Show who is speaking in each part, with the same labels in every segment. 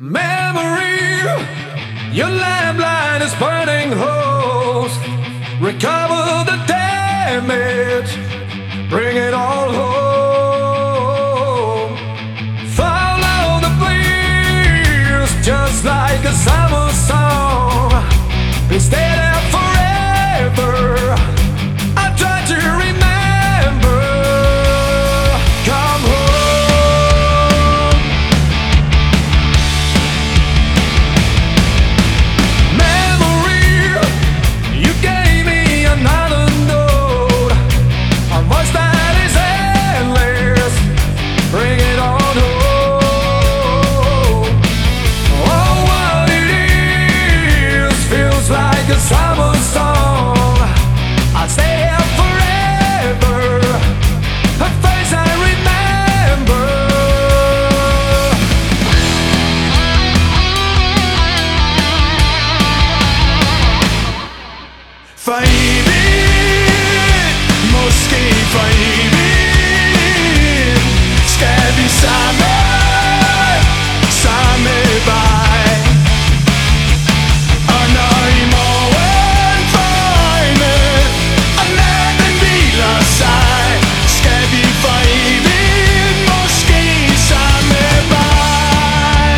Speaker 1: Memory, your lamplight is burning holes. Recover the damage, bring it all home. Follow the breeze, just like a summer song. Please stay there forever. I try to remember. Come home. Memory, you gave me another note. A voice that is endless. Bring it on home. Oh, what it is feels like a summer song. I'll stay here forever. A face I remember.
Speaker 2: Fejbin, måske fejbin. Skal vi samme vej? Og når i morgen øjne og natten hviler sig, skal vi fejbin, måske samme vej.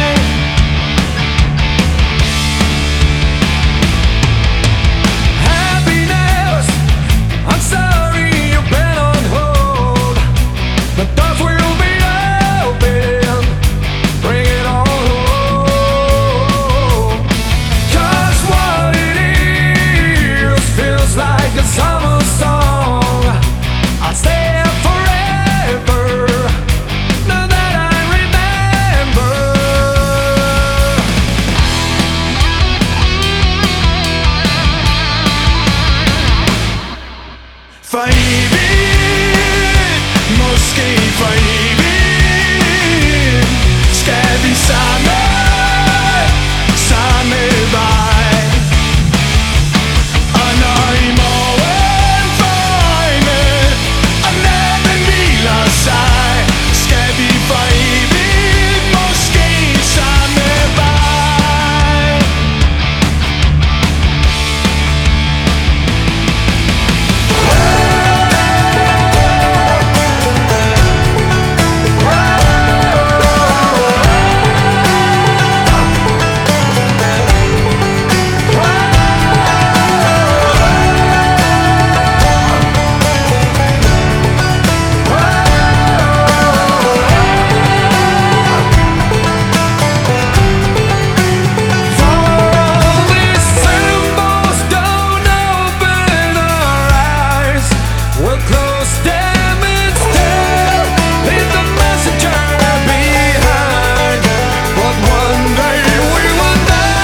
Speaker 1: Happiness, I'm sorry you've been on hold. The doors will be open. Bring it all home. 'Cause what it is feels like a summer song. I'll stay here forever. Now that I remember.
Speaker 2: Fejbin, måske fejbin. Skal vi samme vej? Og når i morgen øjne og natten hviler sig, skal vi fejbin, måske samme vej.
Speaker 1: All these symbols don't open our eyes. We'll close them instead. Leave the messenger behind. But one day we will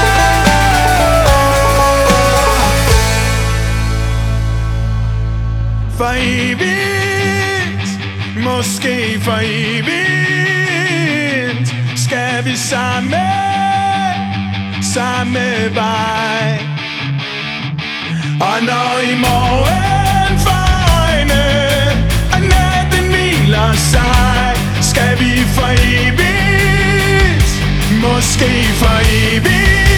Speaker 1: know.
Speaker 2: Fejbin, måske fejbin. Skal vi samme vej? Og når i morgen øjne og natten hviler sig, skal vi fejbin, måske fejbin.